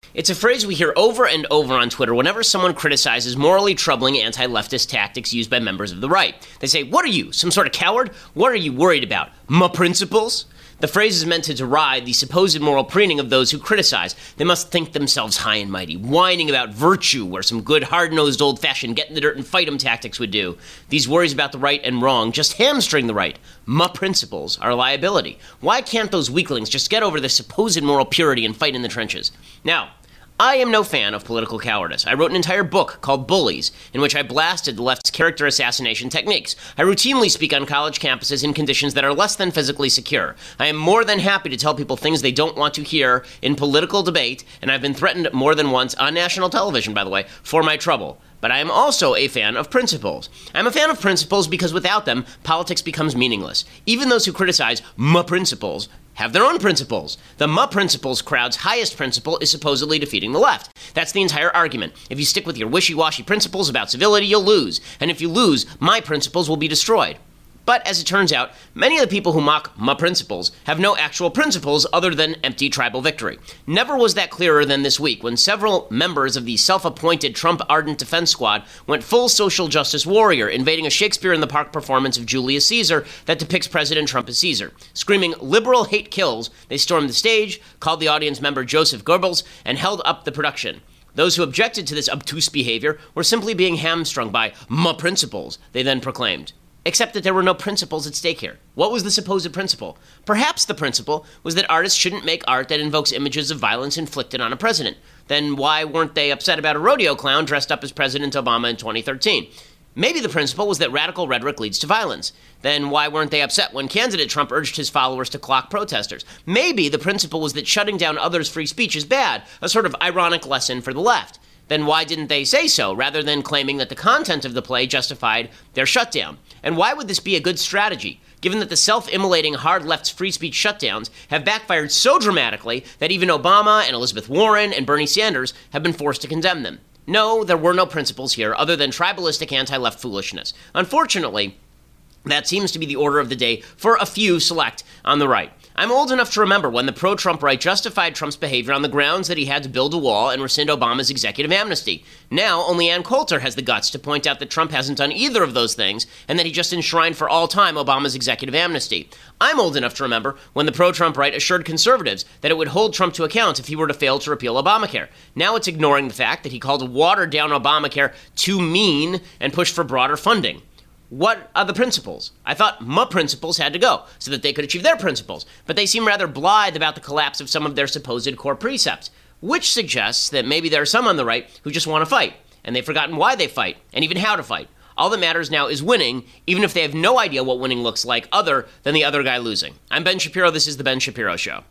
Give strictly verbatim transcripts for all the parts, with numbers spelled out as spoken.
It's a phrase we hear over and over on Twitter whenever someone criticizes morally troubling anti-leftist tactics used by members of the right. They say, "What are you, some sort of coward? What are you worried about? My principles?" The phrase is meant to deride the supposed moral preening of those who criticize. They must think themselves high and mighty, whining about virtue where some good hard-nosed old-fashioned get-in-the-dirt-and-fight-em tactics would do. These worries about the right and wrong just hamstring the right. My principles are a liability. Why can't those weaklings just get over their supposed moral purity and fight in the trenches? Now, I am no fan of political cowardice. I wrote an entire book called Bullies, in which I blasted the left's character assassination techniques. I routinely speak on college campuses in conditions that are less than physically secure. I am more than happy to tell people things they don't want to hear in political debate, and I've been threatened more than once, on national television, by the way, for my trouble. But I am also a fan of principles. I'm a fan of principles because without them, politics becomes meaningless. Even those who criticize my principles have their own principles. The my principles crowd's highest principle is supposedly defeating the left. That's the entire argument. If you stick with your wishy-washy principles about civility, you'll lose. And if you lose, my principles will be destroyed. But as it turns out, many of the people who mock my principles have no actual principles other than empty tribal victory. Never was that clearer than this week when several members of the self-appointed Trump Ardent Defense Squad went full social justice warrior, invading a Shakespeare in the Park performance of Julius Caesar that depicts President Trump as Caesar. Screaming liberal hate kills, they stormed the stage, called the audience member Joseph Goebbels, and held up the production. Those who objected to this obtuse behavior were simply being hamstrung by my principles, they then proclaimed. Except that there were no principles at stake here. What was the supposed principle? Perhaps the principle was that artists shouldn't make art that invokes images of violence inflicted on a president. Then why weren't they upset about a rodeo clown dressed up as President Obama in twenty thirteen? Maybe the principle was that radical rhetoric leads to violence. Then why weren't they upset when candidate Trump urged his followers to clock protesters? Maybe the principle was that shutting down others' free speech is bad, a sort of ironic lesson for the left. Then why didn't they say so, rather than claiming that the content of the play justified their shutdown? And why would this be a good strategy, given that the self-immolating hard left's free speech shutdowns have backfired so dramatically that even Obama and Elizabeth Warren and Bernie Sanders have been forced to condemn them? No, there were no principles here other than tribalistic anti-left foolishness. Unfortunately, that seems to be the order of the day for a few select on the right. I'm old enough to remember when the pro-Trump right justified Trump's behavior on the grounds that he had to build a wall and rescind Obama's executive amnesty. Now, only Ann Coulter has the guts to point out that Trump hasn't done either of those things and that he just enshrined for all time Obama's executive amnesty. I'm old enough to remember when the pro-Trump right assured conservatives that it would hold Trump to account if he were to fail to repeal Obamacare. Now it's ignoring the fact that he called watered-down Obamacare too mean and pushed for broader funding. What are the principles? I thought my principles had to go so that they could achieve their principles, but they seem rather blithe about the collapse of some of their supposed core precepts, which suggests that maybe there are some on the right who just want to fight, and they've forgotten why they fight, and even how to fight. All that matters now is winning, even if they have no idea what winning looks like other than the other guy losing. I'm Ben Shapiro. This is The Ben Shapiro Show.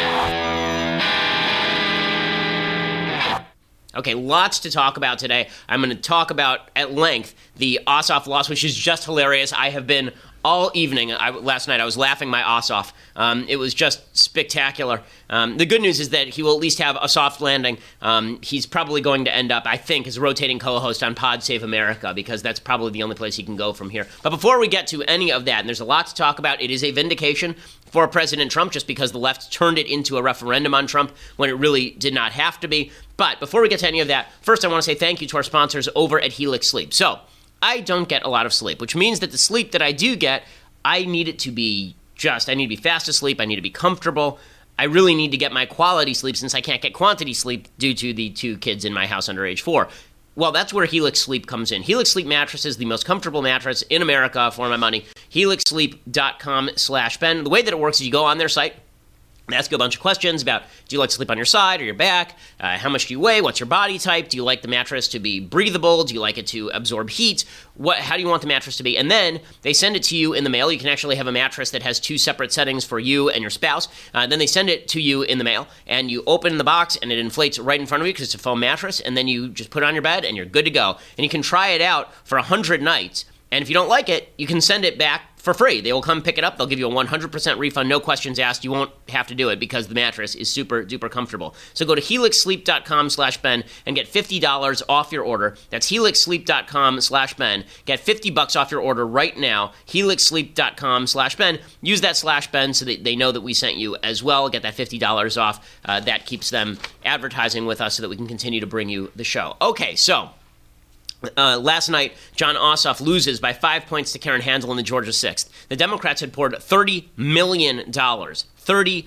Okay, lots to talk about today. I'm going to talk about, at length, the Ossoff loss, which is just hilarious. I have been all evening. I, last night I was laughing my ass off. Um, it was just spectacular. Um, the good news is that he will at least have a soft landing. Um, he's probably going to end up, I think, as a rotating co-host on Pod Save America, because that's probably the only place he can go from here. But before we get to any of that, and there's a lot to talk about, it is a vindication for President Trump just because the left turned it into a referendum on Trump when it really did not have to be. But before we get to any of that, first I want to say thank you to our sponsors over at Helix Sleep. So, I don't get a lot of sleep, which means that the sleep that I do get, I need it to be just, I need to be fast asleep, I need to be comfortable. I really need to get my quality sleep since I can't get quantity sleep due to the two kids in my house under age four. Well, that's where Helix Sleep comes in. Helix Sleep mattress is the most comfortable mattress in America for my money. helix sleep dot com slash Ben. The way that it works is you go on their site, and ask you a bunch of questions about, do you like to sleep on your side or your back? Uh, how much do you weigh? What's your body type? Do you like the mattress to be breathable? Do you like it to absorb heat? What? How do you want the mattress to be? And then they send it to you in the mail. You can actually have a mattress that has two separate settings for you and your spouse. Uh, then they send it to you in the mail, and you open the box, and it inflates right in front of you because it's a foam mattress, and then you just put it on your bed, and you're good to go. And you can try it out for one hundred nights. And if you don't like it, you can send it back for free. They will come pick it up. They'll give you a one hundred percent refund, no questions asked. You won't have to do it because the mattress is super duper comfortable. So go to helix sleep dot com slash Ben and get fifty dollars off your order. That's helix sleep dot com slash Ben. Get fifty bucks off your order right now. helix sleep dot com slash Ben. Use that slash Ben so that they know that we sent you as well. Get that fifty dollars off. Uh, that keeps them advertising with us so that we can continue to bring you the show. Okay, so Uh, last night, Jon Ossoff loses by five points to Karen Handel in the Georgia sixth. The Democrats had poured thirty million dollars, thirty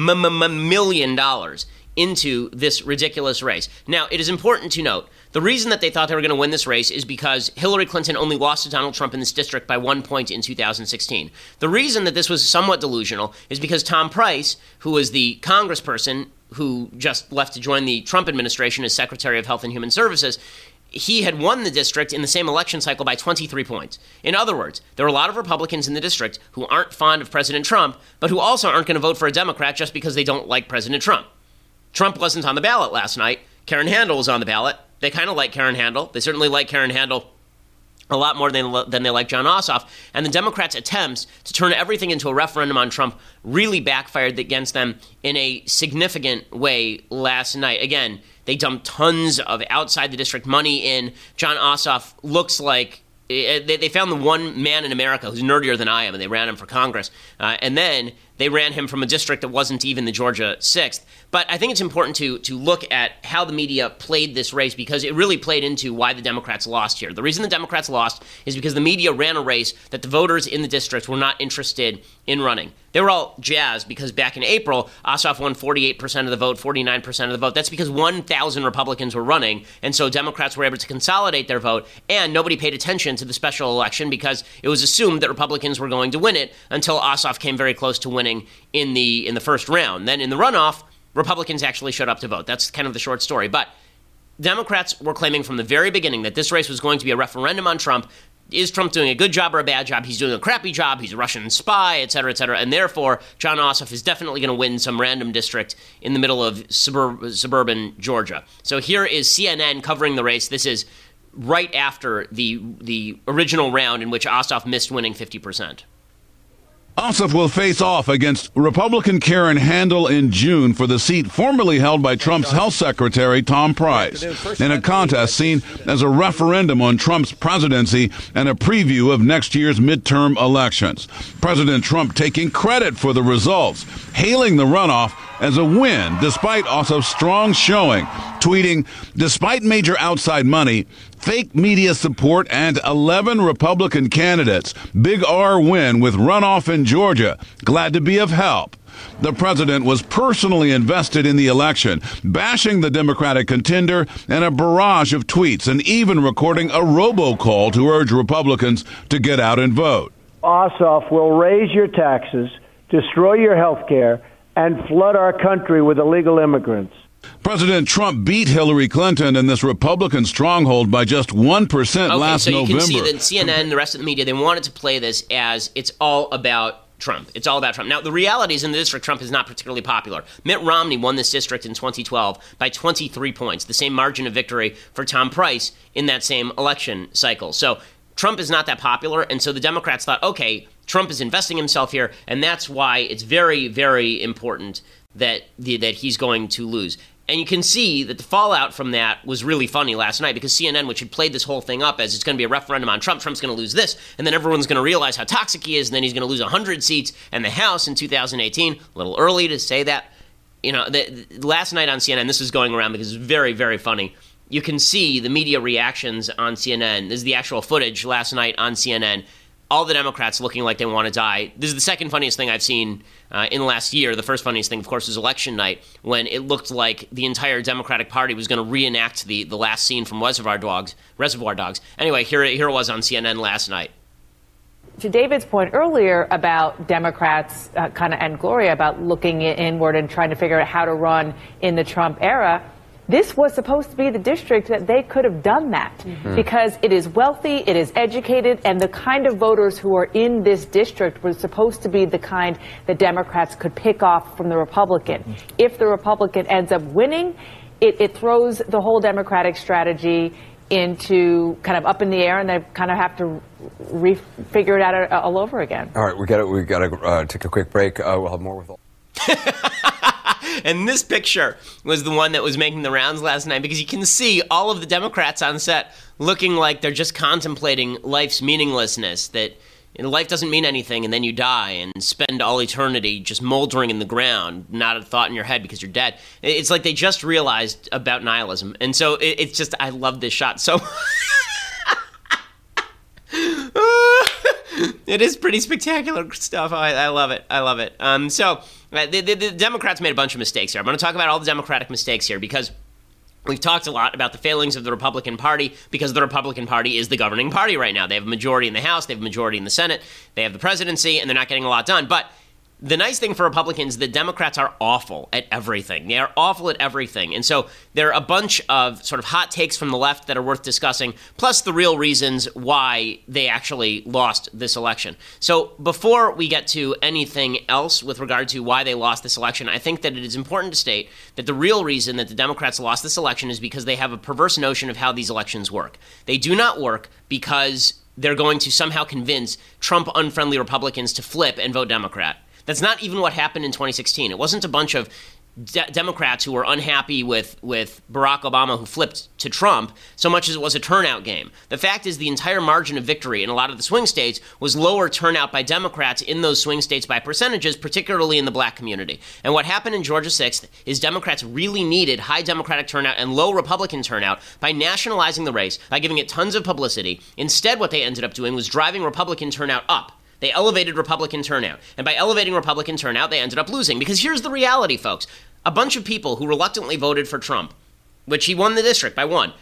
million dollars into this ridiculous race. Now, it is important to note, the reason that they thought they were going to win this race is because Hillary Clinton only lost to Donald Trump in this district by one point in two thousand sixteen. The reason that this was somewhat delusional is because Tom Price, who was the congressperson who just left to join the Trump administration as Secretary of Health and Human Services, he had won the district in the same election cycle by twenty-three points. In other words, there are a lot of Republicans in the district who aren't fond of President Trump, but who also aren't going to vote for a Democrat just because they don't like President Trump. Trump wasn't on the ballot last night. Karen Handel was on the ballot. They kind of like Karen Handel. They certainly like Karen Handel a lot more than, than they like Jon Ossoff. And the Democrats' attempts to turn everything into a referendum on Trump really backfired against them in a significant way last night. Again, they dumped tons of outside the district money in. Jon Ossoff looks like they found the one man in America who's nerdier than I am, and they ran him for Congress. Uh, and then they ran him from a district that wasn't even the Georgia sixth. But I think it's important to to look at how the media played this race, because it really played into why the Democrats lost here. The reason the Democrats lost is because the media ran a race that the voters in the district were not interested in running. They were all jazzed because back in April, Ossoff won forty-eight percent of the vote, forty-nine percent of the vote. That's because one thousand Republicans were running, and so Democrats were able to consolidate their vote, and nobody paid attention to the special election because it was assumed that Republicans were going to win it until Ossoff came very close to winning in the in the first round. Then in the runoff, Republicans actually showed up to vote. That's kind of the short story. But Democrats were claiming from the very beginning that this race was going to be a referendum on Trump. Is Trump doing a good job or a bad job? He's doing a crappy job. He's a Russian spy, et cetera, et cetera. And therefore, Jon Ossoff is definitely going to win some random district in the middle of suburb, suburban Georgia. So here is C N N covering the race. This is right after the the original round in which Ossoff missed winning fifty percent. Ossoff will face off against Republican Karen Handel in June for the seat formerly held by Trump's health secretary, Tom Price, in a contest seen as a referendum on Trump's presidency and a preview of next year's midterm elections. President Trump taking credit for the results, hailing the runoff as a win despite Ossoff's strong showing, tweeting, "Despite major outside money, fake media support, and eleven Republican candidates, Big R win with runoff in Georgia. Glad to be of help." The president was personally invested in the election, bashing the Democratic contender in a barrage of tweets and even recording a robocall to urge Republicans to get out and vote. Ossoff will raise your taxes, destroy your health care, and flood our country with illegal immigrants. President Trump beat Hillary Clinton in this Republican stronghold by just one percent okay, last so you November. can see that C N N, the rest of the media, they wanted to play this as it's all about Trump. It's all about Trump. Now, the reality is in the district, Trump is not particularly popular. Mitt Romney won this district in twenty twelve by twenty-three points, the same margin of victory for Tom Price in that same election cycle. So Trump is not that popular, and so the Democrats thought, okay, Trump is investing himself here, and that's why it's very, very important that the, that he's going to lose. And you can see that the fallout from that was really funny last night because C N N, which had played this whole thing up as it's going to be a referendum on Trump, Trump's going to lose this, and then everyone's going to realize how toxic he is, and then he's going to lose one hundred seats and the House in two thousand eighteen. A little early to say that. You know, the, the, last night on C N N, this is going around because it's very, very funny. You can see the media reactions on C N N. This is the actual footage last night on C N N. All the Democrats looking like they want to die. This is the second funniest thing I've seen uh, in the last year. The first funniest thing, of course, was election night when it looked like the entire Democratic Party was going to reenact the, the last scene from Reservoir Dogs. Reservoir Dogs. Anyway, here, here it was on C N N last night. To David's point earlier about Democrats, uh, kind of, and Gloria, about looking inward and trying to figure out how to run in the Trump era, this was supposed to be the district that they could have done that mm-hmm. because it is wealthy, it is educated, and the kind of voters who are in this district were supposed to be the kind that Democrats could pick off from the Republican. Mm-hmm. If the Republican ends up winning, it, it throws the whole Democratic strategy into kind of up in the air, and they kind of have to re-figure it out all over again. All right, we got to we got to uh, take a quick break. Uh, we'll have more with all. And this picture was the one that was making the rounds last night, because you can see all of the Democrats on set looking like they're just contemplating life's meaninglessness, that life doesn't mean anything and then you die and spend all eternity just moldering in the ground, not a thought in your head because you're dead. It's like they just realized about nihilism. And so it, it's just, I love this shot so it is pretty spectacular stuff. I, I love it. I love it. Um, so uh, the, the, the Democrats made a bunch of mistakes here. I'm going to talk about all the Democratic mistakes here because we've talked a lot about the failings of the Republican Party, because the Republican Party is the governing party right now. They have a majority in the House, they have a majority in the Senate, they have the presidency, and they're not getting a lot done. But the nice thing for Republicans, the Democrats are awful at everything. They are awful at everything. And so there are a bunch of sort of hot takes from the left that are worth discussing, plus the real reasons why they actually lost this election. So before we get to anything else with regard to why they lost this election, I think that it is important to state that the real reason that the Democrats lost this election is because they have a perverse notion of how these elections work. They do not work because they're going to somehow convince Trump-unfriendly Republicans to flip and vote Democrat. That's not even what happened in twenty sixteen. It wasn't a bunch of de- Democrats who were unhappy with, with Barack Obama who flipped to Trump so much as it was a turnout game. The fact is the entire margin of victory in a lot of the swing states was lower turnout by Democrats in those swing states by percentages, particularly in the black community. And what happened in Georgia sixth is Democrats really needed high Democratic turnout and low Republican turnout by nationalizing the race, by giving it tons of publicity. Instead, what they ended up doing was driving Republican turnout up. They elevated Republican turnout. And by elevating Republican turnout, they ended up losing. Because here's the reality, folks. A bunch of people who reluctantly voted for Trump, which he won the district by one,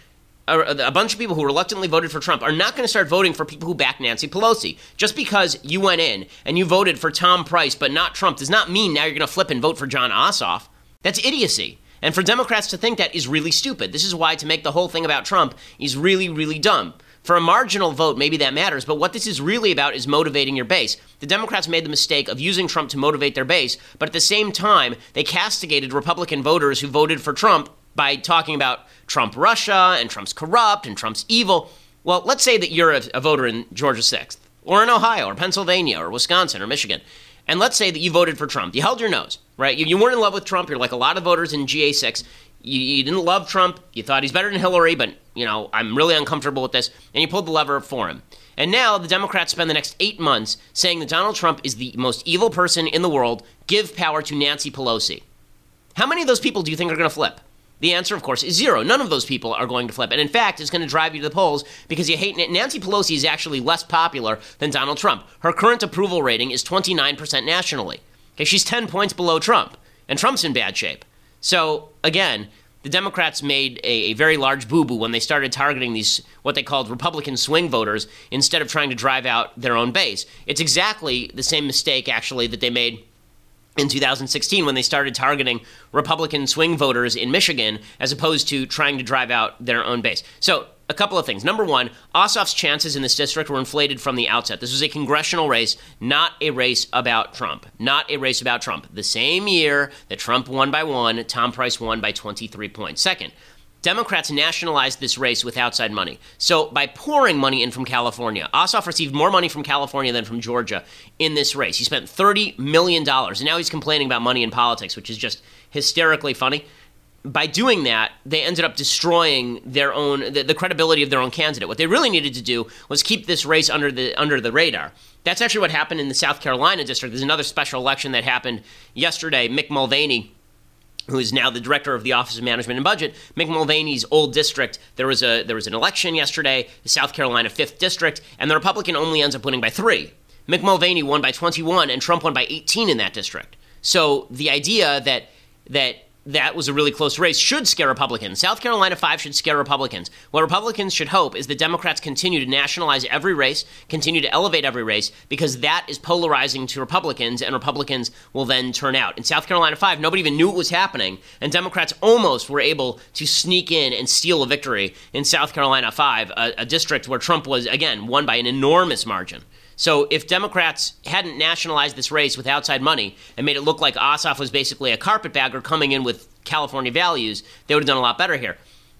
a bunch of people who reluctantly voted for Trump are not going to start voting for people who back Nancy Pelosi. Just because you went in and you voted for Tom Price but not Trump does not mean now you're going to flip and vote for Jon Ossoff. That's idiocy. And for Democrats to think that is really stupid. This is why to make the whole thing about Trump is really, really dumb. For a marginal vote, maybe that matters, but what this is really about is motivating your base. The Democrats made the mistake of using Trump to motivate their base, but at the same time, they castigated Republican voters who voted for Trump by talking about Trump Russia and Trump's corrupt and Trump's evil. Well, let's say that you're a, a voter in Georgia sixth, or in Ohio, or Pennsylvania, or Wisconsin, or Michigan, and let's say that you voted for Trump. You held your nose, right? You, you weren't in love with Trump. You're like a lot of voters in G A six. You, you didn't love Trump. You thought he's better than Hillary, but, you know, I'm really uncomfortable with this. And you pulled the lever for him. And now the Democrats spend the next eight months saying that Donald Trump is the most evil person in the world. Give power to Nancy Pelosi. How many of those people do you think are going to flip? The answer, of course, is zero. None of those people are going to flip. And in fact, it's going to drive you to the polls because you hate Nancy Pelosi is actually less popular than Donald Trump. Her current approval rating is twenty-nine percent nationally. Okay, she's ten points below Trump. And Trump's in bad shape. So, again, the Democrats made a, a very large boo-boo when they started targeting these, what they called Republican swing voters, instead of trying to drive out their own base. It's exactly the same mistake, actually, that they made in two thousand sixteen when they started targeting Republican swing voters in Michigan, as opposed to trying to drive out their own base. So, a couple of things. Number one, Ossoff's chances in this district were inflated from the outset. This was a congressional race, not a race about Trump. Not a race about Trump. The same year that Trump won by one, Tom Price won by twenty-three points. Second, Democrats nationalized this race with outside money. So by pouring money in from California, Ossoff received more money from California than from Georgia in this race. He spent thirty million dollars, and now he's complaining about money in politics, which is just hysterically funny. By doing that, they ended up destroying their own the, the credibility of their own candidate. What they really needed to do was keep this race under the under the radar. That's actually what happened in the South Carolina district. There's another special election that happened yesterday. Mick Mulvaney, who is now the director of the Office of Management and Budget, Mick Mulvaney's old district, there was a there was an election yesterday, the South Carolina fifth District, and the Republican only ends up winning by three. Mick Mulvaney won by twenty-one, and Trump won by eighteen in that district. So the idea that that that was a really close race should scare Republicans. South Carolina five should scare Republicans. What Republicans should hope is that Democrats continue to nationalize every race, continue to elevate every race, because that is polarizing to Republicans, and Republicans will then turn out. In South Carolina five, nobody even knew it was happening, and Democrats almost were able to sneak in and steal a victory in South Carolina five, a, a district where Trump was, again, won by an enormous margin. So if Democrats hadn't nationalized this race with outside money and made it look like Ossoff was basically a carpetbagger coming in with California values, they would have done a lot better here.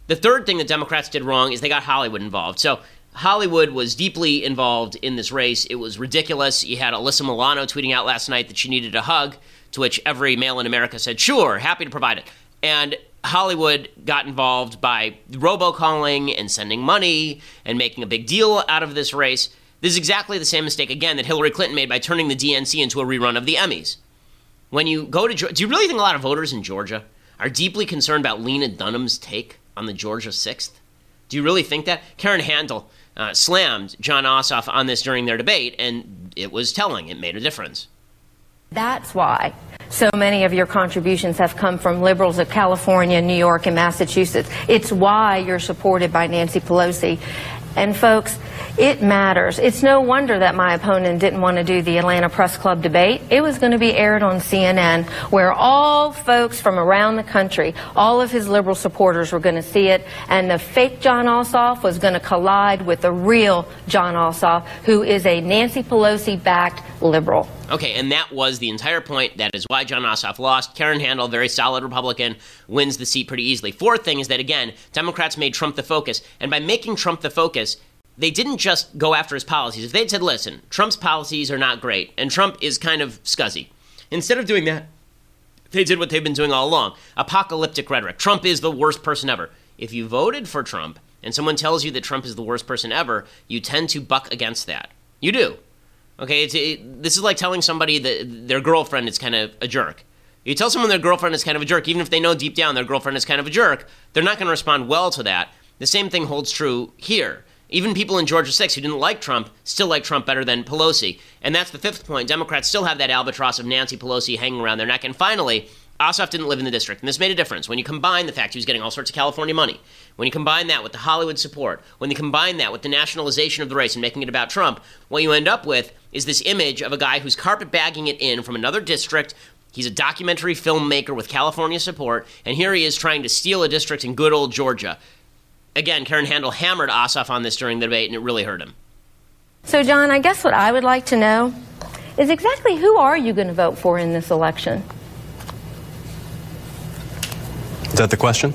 The third thing that Democrats did wrong is they got Hollywood involved. So Hollywood was deeply involved in this race. It was ridiculous. You had Alyssa Milano tweeting out last night that she needed a hug, to which every male in America said, sure, happy to provide it. And Hollywood got involved by robocalling and sending money and making a big deal out of this race. This is exactly the same mistake, again, that Hillary Clinton made by turning the D N C into a rerun of the Emmys. When you go to Georgia, do you really think a lot of voters in Georgia are deeply concerned about Lena Dunham's take on the Georgia sixth? Do you really think that? Karen Handel uh, slammed Jon Ossoff on this during their debate, and it was telling. It made a difference. That's why so many of your contributions have come from liberals of California, New York, and Massachusetts. It's why you're supported by Nancy Pelosi. And folks, it matters. It's no wonder that my opponent didn't want to do the Atlanta Press Club debate. It was going to be aired on C N N, where all folks from around the country, all of his liberal supporters were going to see it, and the fake Jon Ossoff was going to collide with the real Jon Ossoff, who is a Nancy Pelosi-backed liberal. Okay, and that was the entire point. That is why Jon Ossoff lost. Karen Handel, very solid Republican, wins the seat pretty easily. Fourth thing is that, again, Democrats made Trump the focus. And by making Trump the focus, they didn't just go after his policies. If they'd said, listen, Trump's policies are not great, and Trump is kind of scuzzy. Instead of doing that, they did what they've been doing all along. Apocalyptic rhetoric. Trump is the worst person ever. If you voted for Trump and someone tells you that Trump is the worst person ever, you tend to buck against that. You do. Okay, it's, it, this is like telling somebody that their girlfriend is kind of a jerk. You tell someone their girlfriend is kind of a jerk, even if they know deep down their girlfriend is kind of a jerk, they're not going to respond well to that. The same thing holds true here. Even people in Georgia six who didn't like Trump still like Trump better than Pelosi. And that's the fifth point. Democrats still have that albatross of Nancy Pelosi hanging around their neck. And finally, Ossoff didn't live in the district, and this made a difference. When you combine the fact he was getting all sorts of California money, when you combine that with the Hollywood support, when you combine that with the nationalization of the race and making it about Trump, what you end up with is this image of a guy who's carpetbagging it in from another district. He's a documentary filmmaker with California support, and here he is trying to steal a district in good old Georgia. Again, Karen Handel hammered Ossoff on this during the debate, and it really hurt him. So, John, I guess what I would like to know is exactly who are you going to vote for in this election? Is that the question?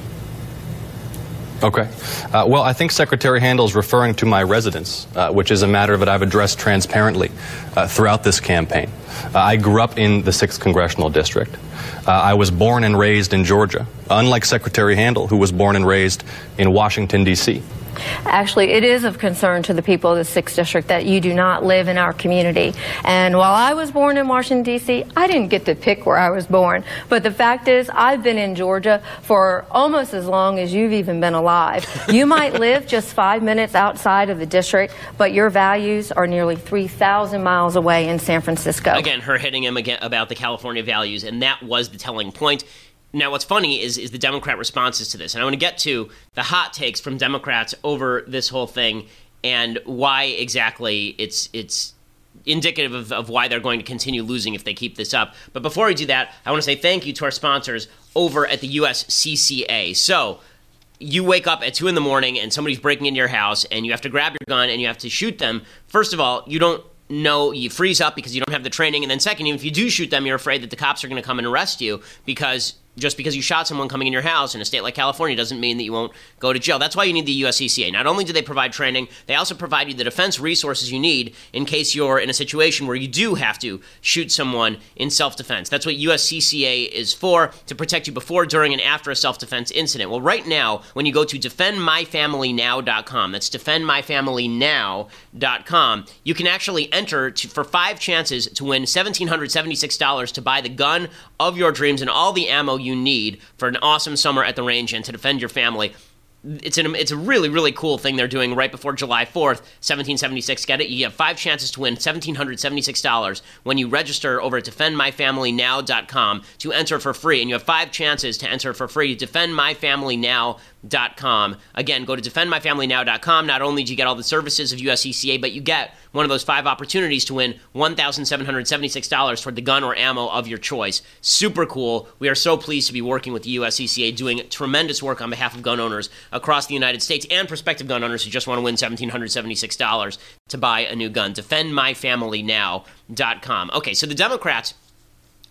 Okay. Uh, well, I think Secretary Handel is referring to my residence, uh, which is a matter that I've addressed transparently uh, throughout this campaign. Uh, I grew up in the sixth Congressional District. Uh, I was born and raised in Georgia, unlike Secretary Handel, who was born and raised in Washington, D C Actually, it is of concern to the people of the sixth District that you do not live in our community. And while I was born in Washington, D C, I didn't get to pick where I was born. But the fact is, I've been in Georgia for almost as long as you've even been alive. You might live just five minutes outside of the district, but your values are nearly three thousand miles away in San Francisco. Again, her hitting him again about the California values, and that was the telling point. Now, what's funny is is the Democrat responses to this. And I want to get to the hot takes from Democrats over this whole thing and why exactly it's it's indicative of, of why they're going to continue losing if they keep this up. But before we do that, I want to say thank you to our sponsors over at the U S C C A. So you wake up at two in the morning and somebody's breaking into your house and you have to grab your gun and you have to shoot them. First of all, you don't know, you freeze up because you don't have the training. And then second, even if you do shoot them, you're afraid that the cops are going to come and arrest you because just because you shot someone coming in your house in a state like California doesn't mean that you won't go to jail. That's why you need the U S C C A. Not only do they provide training, they also provide you the defense resources you need in case you're in a situation where you do have to shoot someone in self-defense. That's what U S C C A is for, to protect you before, during, and after a self-defense incident. Well, right now, when you go to defend my family now dot com, that's defend my family now dot com, you can actually enter to, for five chances to win one thousand seven hundred seventy-six dollars to buy the gun of your dreams and all the ammo you need for an awesome summer at the range and to defend your family. It's an it's a really, really cool thing they're doing right before July fourth, seventeen seventy-six. Get it? You have five chances to win one thousand seven hundred seventy-six dollars when you register over at defend my family now dot com to enter for free. And you have five chances to enter for free. defend my family now dot com. Again, go to defend my family now dot com. Not only do you get all the services of U S C C A, but you get one of those five opportunities to win one thousand seven hundred seventy-six dollars for the gun or ammo of your choice. Super cool. We are so pleased to be working with the U S C C A, doing tremendous work on behalf of gun owners across the United States and prospective gun owners who just want to win one thousand seven hundred seventy-six dollars to buy a new gun. defend my family now dot com. Okay, so the Democrats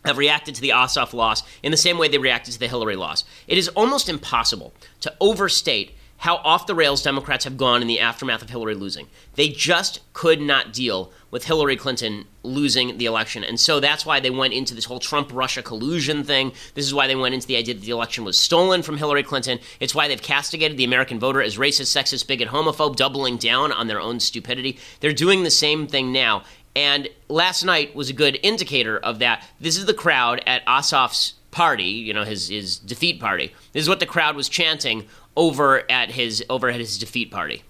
have reacted to the Ossoff loss in the same way they reacted to the Hillary loss. It is almost impossible to overstate how off the rails Democrats have gone in the aftermath of Hillary losing. They just could not deal with Hillary Clinton losing the election. And so that's why they went into this whole Trump-Russia collusion thing. This is why they went into the idea that the election was stolen from Hillary Clinton. It's why they've castigated the American voter as racist, sexist, bigot, homophobe, doubling down on their own stupidity. They're doing the same thing now. And last night was a good indicator of that. This is the crowd at Ossoff's party, you know, his his defeat party. This is what the crowd was chanting over at his over at his defeat party.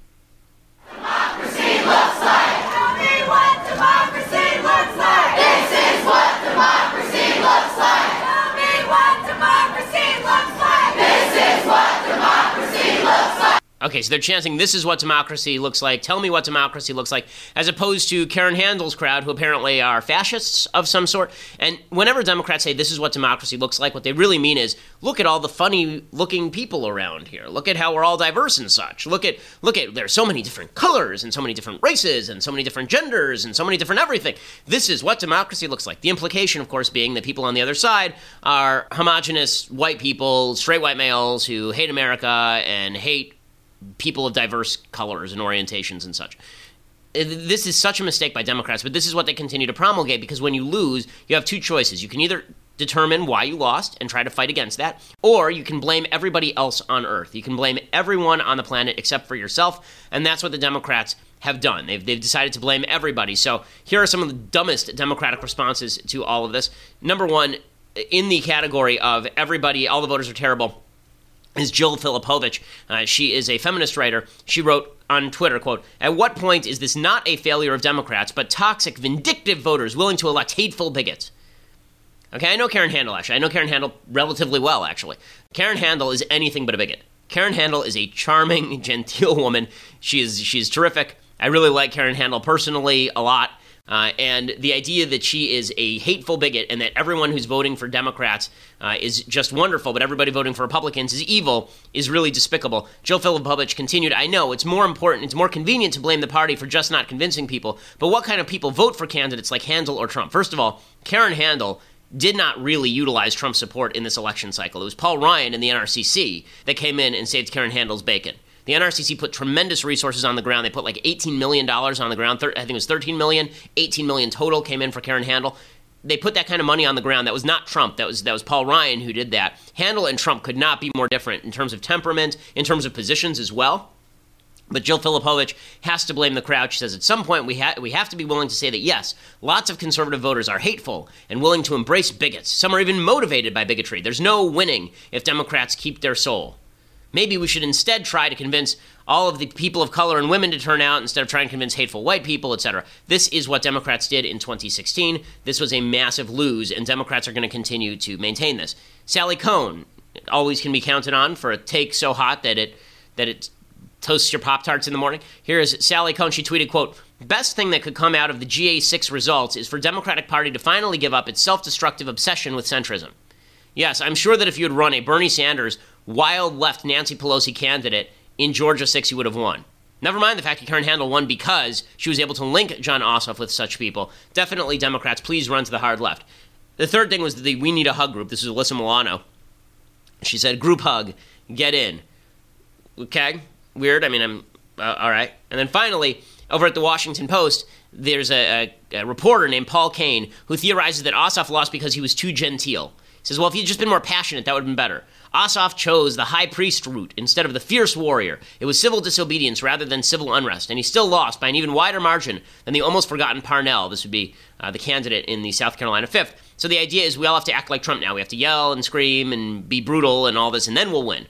Democracy looks like. Tell me what democracy looks like. This is what democracy looks like. Tell me what democracy looks like. This is what democracy looks like. Okay, so they're chanting, this is what democracy looks like, tell me what democracy looks like, as opposed to Karen Handel's crowd, who apparently are fascists of some sort. And whenever Democrats say this is what democracy looks like, what they really mean is, look at all the funny-looking people around here. Look at how we're all diverse and such. Look at, look at, there's so many different colors, and so many different races, and so many different genders, and so many different everything. This is what democracy looks like. The implication, of course, being that people on the other side are homogenous white people, straight white males who hate America and hate people of diverse colors and orientations and such. This is such a mistake by Democrats, but this is what they continue to promulgate, because when you lose, you have two choices. You can either determine why you lost and try to fight against that, or you can blame everybody else on Earth. You can blame everyone on the planet except for yourself, and that's what the Democrats have done. They've, they've decided to blame everybody. So here are some of the dumbest Democratic responses to all of this. Number one, in the category of everybody, all the voters are terrible, is Jill Filipovich. Uh, she is a feminist writer. She wrote on Twitter, quote, "At what point is this not a failure of Democrats, but toxic, vindictive voters willing to elect hateful bigots?" Okay, I know Karen Handel, actually. I know Karen Handel relatively well, actually. Karen Handel is anything but a bigot. Karen Handel is a charming, genteel woman. She is she's terrific. I really like Karen Handel personally a lot. Uh, and the idea that she is a hateful bigot and that everyone who's voting for Democrats uh, is just wonderful, but everybody voting for Republicans is evil, is really despicable. Jill Filipovich continued, "I know it's more important, it's more convenient to blame the party for just not convincing people, but what kind of people vote for candidates like Handel or Trump?" First of all, Karen Handel did not really utilize Trump's support in this election cycle. It was Paul Ryan and the N R C C that came in and saved Karen Handel's bacon. The N R C C put tremendous resources on the ground. They put like eighteen million dollars on the ground. I think it was thirteen million dollars, eighteen million dollars total came in for Karen Handel. They put that kind of money on the ground. That was not Trump. That was that was Paul Ryan who did that. Handel and Trump could not be more different in terms of temperament, in terms of positions as well. But Jill Filipovich has to blame the crowd. She says at some point we, ha- we have to be willing to say that, yes, lots of conservative voters are hateful and willing to embrace bigots. Some are even motivated by bigotry. There's no winning if Democrats keep their soul. Maybe we should instead try to convince all of the people of color and women to turn out instead of trying to convince hateful white people, et cetera. This is what Democrats did in twenty sixteen. This was a massive lose, and Democrats are going to continue to maintain this. Sally Kohn always can be counted on for a take so hot that it that it toasts your Pop-Tarts in the morning. Here is Sally Kohn. She tweeted, quote, "Best thing that could come out of the G A six results is for Democratic Party to finally give up its self-destructive obsession with centrism." Yes, I'm sure that if you had run a Bernie Sanders wild left Nancy Pelosi candidate in Georgia six, you would have won. Never mind the fact that Karen Handel won because she was able to link John Ossoff with such people. Definitely, Democrats, please run to the hard left. The third thing was the We Need a Hug group. This is Alyssa Milano. She said, "Group hug, get in." Okay, weird. I mean, I'm uh, all right. And then finally, over at the Washington Post, there's a, a, a reporter named Paul Kane who theorizes that Ossoff lost because he was too genteel. He says, well, if he'd just been more passionate, that would have been better. Ossoff chose the high priest route instead of the fierce warrior. It was civil disobedience rather than civil unrest, and he still lost by an even wider margin than the almost forgotten Parnell. This would be uh, the candidate in the South Carolina fifth. So the idea is we all have to act like Trump now. We have to yell and scream and be brutal and all this, and then we'll win.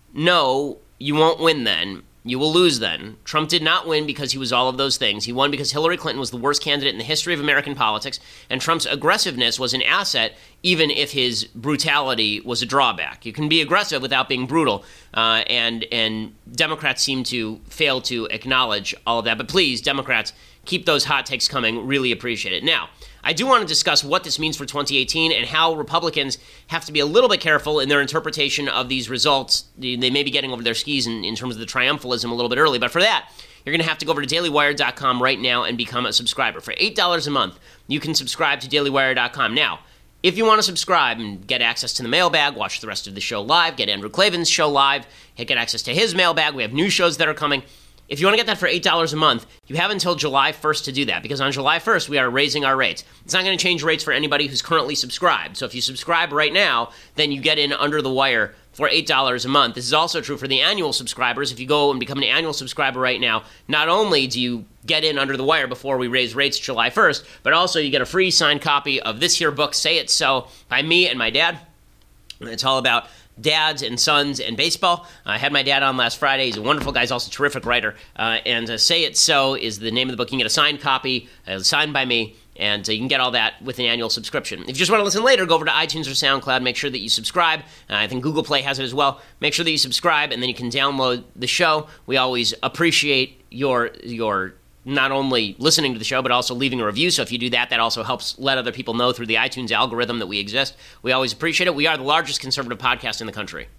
No, you won't win then. You will lose then. Trump did not win because he was all of those things. He won because Hillary Clinton was the worst candidate in the history of American politics, and Trump's aggressiveness was an asset, even if his brutality was a drawback. You can be aggressive without being brutal, uh, and and Democrats seem to fail to acknowledge all of that. But please, Democrats, keep those hot takes coming. Really appreciate it. Now, I do want to discuss what this means for twenty eighteen and how Republicans have to be a little bit careful in their interpretation of these results. They may be getting over their skis in, in terms of the triumphalism a little bit early, but for that, you're going to have to go over to daily wire dot com right now and become a subscriber. For eight dollars a month, you can subscribe to daily wire dot com. Now, If you want to subscribe and get access to the mailbag, watch the rest of the show live, get Andrew Klavan's show live, get access to his mailbag, we have new shows that are coming. If you want to get that for eight dollars a month, you have until July first to do that, because on July first, we are raising our rates. It's not going to change rates for anybody who's currently subscribed. So if you subscribe right now, then you get in under the wire for eight dollars a month. This is also true for the annual subscribers. If you go and become an annual subscriber right now, not only do you get in under the wire before we raise rates July first, but also you get a free signed copy of this here book, Say It So, by me and my dad. It's all about dads and sons and baseball. Uh, I had my dad on last Friday. He's a wonderful guy. He's also a terrific writer. Uh, and uh, Say It So is the name of the book. You can get a signed copy, uh, signed by me, and uh, you can get all that with an annual subscription. If you just want to listen later, go over to iTunes or SoundCloud. Make sure that you subscribe. Uh, I think Google Play has it as well. Make sure that you subscribe, and then you can download the show. We always appreciate your your not only listening to the show, but also leaving a review. So if you do that, that also helps let other people know through the iTunes algorithm that we exist. We always appreciate it. We are the largest conservative podcast in the country.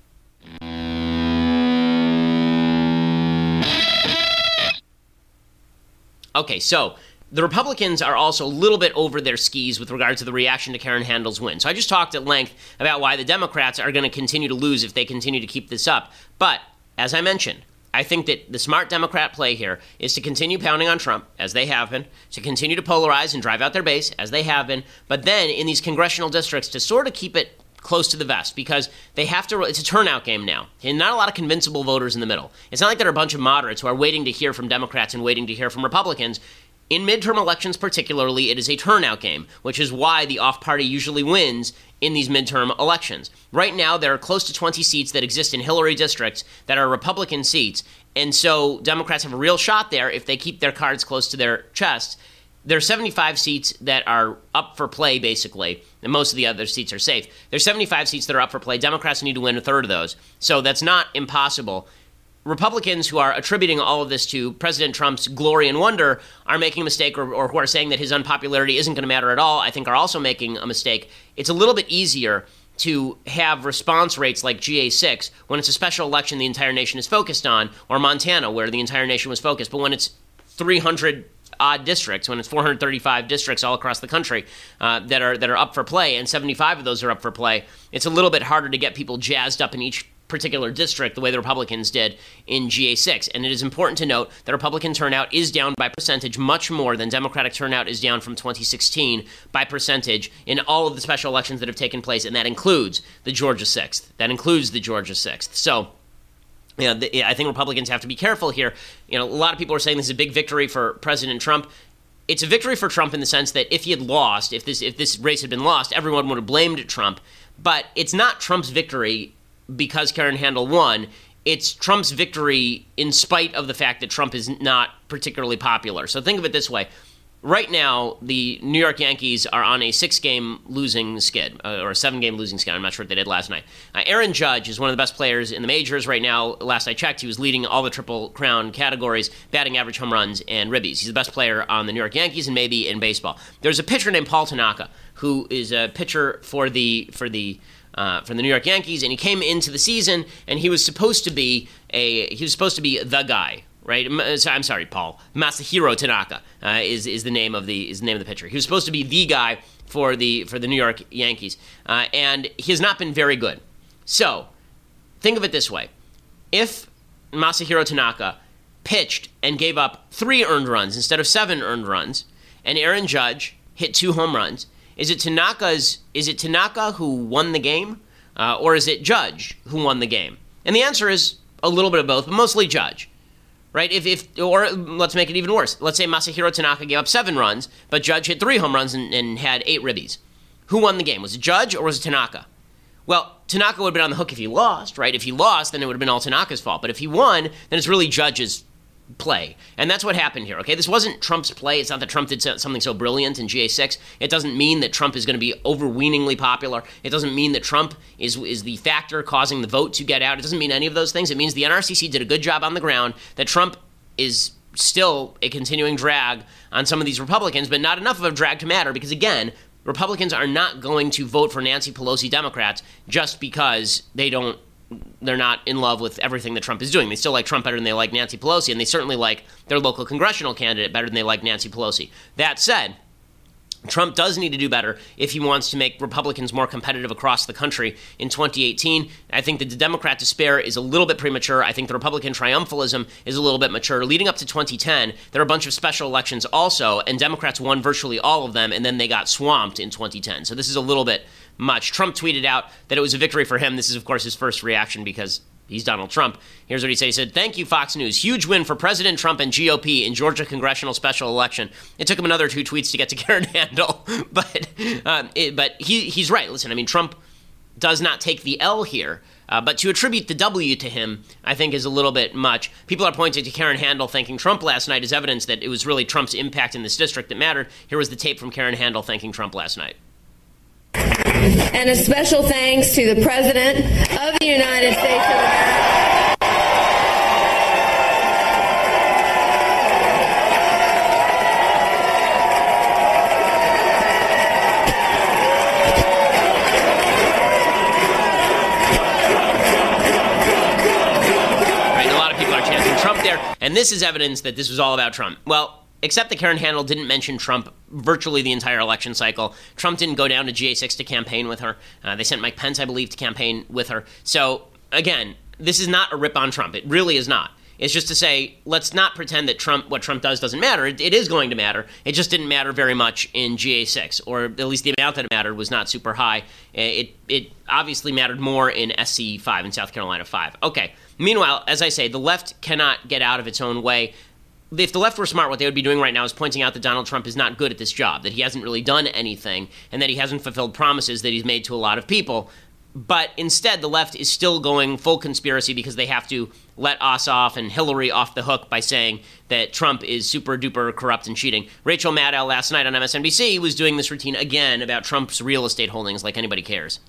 Okay, so the Republicans are also a little bit over their skis with regard to the reaction to Karen Handel's win. So I just talked at length about why the Democrats are going to continue to lose if they continue to keep this up. But, as I mentioned, I think that the smart Democrat play here is to continue pounding on Trump, as they have been, to continue to polarize and drive out their base, as they have been, but then in these congressional districts to sort of keep it close to the vest, because they have to, it's a turnout game now, and not a lot of convincible voters in the middle. It's not like there are a bunch of moderates who are waiting to hear from Democrats and waiting to hear from Republicans. In midterm elections particularly, it is a turnout game, which is why the off-party usually wins in these midterm elections. Right now, there are close to twenty seats that exist in Hillary districts that are Republican seats, and so Democrats have a real shot there if they keep their cards close to their chests. There are seventy-five seats that are up for play, basically, and most of the other seats are safe. There's seventy-five seats that are up for play. Democrats need to win a third of those, so that's not impossible. Republicans who are attributing all of this to President Trump's glory and wonder are making a mistake, or, or who are saying that his unpopularity isn't going to matter at all, I think are also making a mistake. It's a little bit easier to have response rates like G A six when it's a special election the entire nation is focused on, or Montana where the entire nation was focused. But when it's three hundred odd districts, when it's four hundred thirty-five districts all across the country uh, that are that are up for play, and seventy-five of those are up for play, it's a little bit harder to get people jazzed up in each particular district the way the Republicans did in G A six. And it is important to note that Republican turnout is down by percentage much more than Democratic turnout is down from twenty sixteen by percentage in all of the special elections that have taken place, and that includes the Georgia sixth. That includes the Georgia sixth. So, you know, the, I think Republicans have to be careful here. You know, a lot of people are saying this is a big victory for President Trump. It's a victory for Trump in the sense that if he had lost, if this if this race had been lost, everyone would have blamed Trump. But it's not Trump's victory because Karen Handel won. It's Trump's victory in spite of the fact that Trump is not particularly popular. So think of it this way. Right now, the New York Yankees are on a six-game losing skid, uh, or a seven-game losing skid. I'm not sure what they did last night. Uh, Aaron Judge is one of the best players in the majors right now. Last I checked, he was leading all the Triple Crown categories, batting average, home runs, and ribbies. He's the best player on the New York Yankees and maybe in baseball. There's a pitcher named Paul Tanaka, who is a pitcher for the for the Uh, from the New York Yankees, and he came into the season, and he was supposed to be a he was supposed to be the guy, right? I'm sorry, Paul. Masahiro Tanaka uh, is is the name of the is the name of the pitcher. He was supposed to be the guy for the for the New York Yankees, uh, and he has not been very good. So think of it this way: if Masahiro Tanaka pitched and gave up three earned runs instead of seven earned runs, and Aaron Judge hit two home runs, Is it Tanaka's? Is it Tanaka who won the game, uh, or is it Judge who won the game? And the answer is a little bit of both, but mostly Judge, right? If if or let's make it even worse. Let's say Masahiro Tanaka gave up seven runs, but Judge hit three home runs and, and had eight ribbies. Who won the game? Was it Judge or was it Tanaka? Well, Tanaka would have been on the hook if he lost, right? If he lost, then it would have been all Tanaka's fault. But if he won, then it's really Judge's play. And that's what happened here, okay? This wasn't Trump's play. It's not that Trump did something so brilliant in G A six. It doesn't mean that Trump is going to be overweeningly popular. It doesn't mean that Trump is is the factor causing the vote to get out. It doesn't mean any of those things. It means the N R C C did a good job on the ground, that Trump is still a continuing drag on some of these Republicans, but not enough of a drag to matter because, again, Republicans are not going to vote for Nancy Pelosi Democrats just because they don't they're not in love with everything that Trump is doing. They still like Trump better than they like Nancy Pelosi, and they certainly like their local congressional candidate better than they like Nancy Pelosi. That said, Trump does need to do better if he wants to make Republicans more competitive across the country in twenty eighteen. I think that the Democrat despair is a little bit premature. I think the Republican triumphalism is a little bit mature. Leading up to twenty ten, there are a bunch of special elections also, and Democrats won virtually all of them, and then they got swamped in twenty ten. So this is a little bit much. Trump tweeted out that it was a victory for him. This is, of course, his first reaction because he's Donald Trump. Here's what he said. He said, "Thank you, Fox News. Huge win for President Trump and G O P in Georgia congressional special election." It took him another two tweets to get to Karen Handel, but um, it, but he he's right. Listen, I mean, Trump does not take the L here, uh, but to attribute the W to him, I think, is a little bit much. People are pointing to Karen Handel thanking Trump last night as evidence that it was really Trump's impact in this district that mattered. Here was the tape from Karen Handel thanking Trump last night. And a special thanks to the President of the United States of America. Right, a lot of people are chanting Trump there, and this is evidence that this was all about Trump. Well, except that Karen Handel didn't mention Trump virtually the entire election cycle. Trump didn't go down to G A six to campaign with her. Uh, they sent Mike Pence, I believe, to campaign with her. So, again, this is not a rip on Trump. It really is not. It's just to say, let's not pretend that Trump, what Trump does doesn't matter. It, it is going to matter. It just didn't matter very much in G A six, or at least the amount that it mattered was not super high. It, it obviously mattered more in S C five, in South Carolina five. Okay. Meanwhile, as I say, the left cannot get out of its own way. If the left were smart, what they would be doing right now is pointing out that Donald Trump is not good at this job, that he hasn't really done anything, and that he hasn't fulfilled promises that he's made to a lot of people. But instead, the left is still going full conspiracy because they have to let Ossoff and Hillary off the hook by saying that Trump is super-duper corrupt and cheating. Rachel Maddow last night on M S N B C was doing this routine again about Trump's real estate holdings like anybody cares.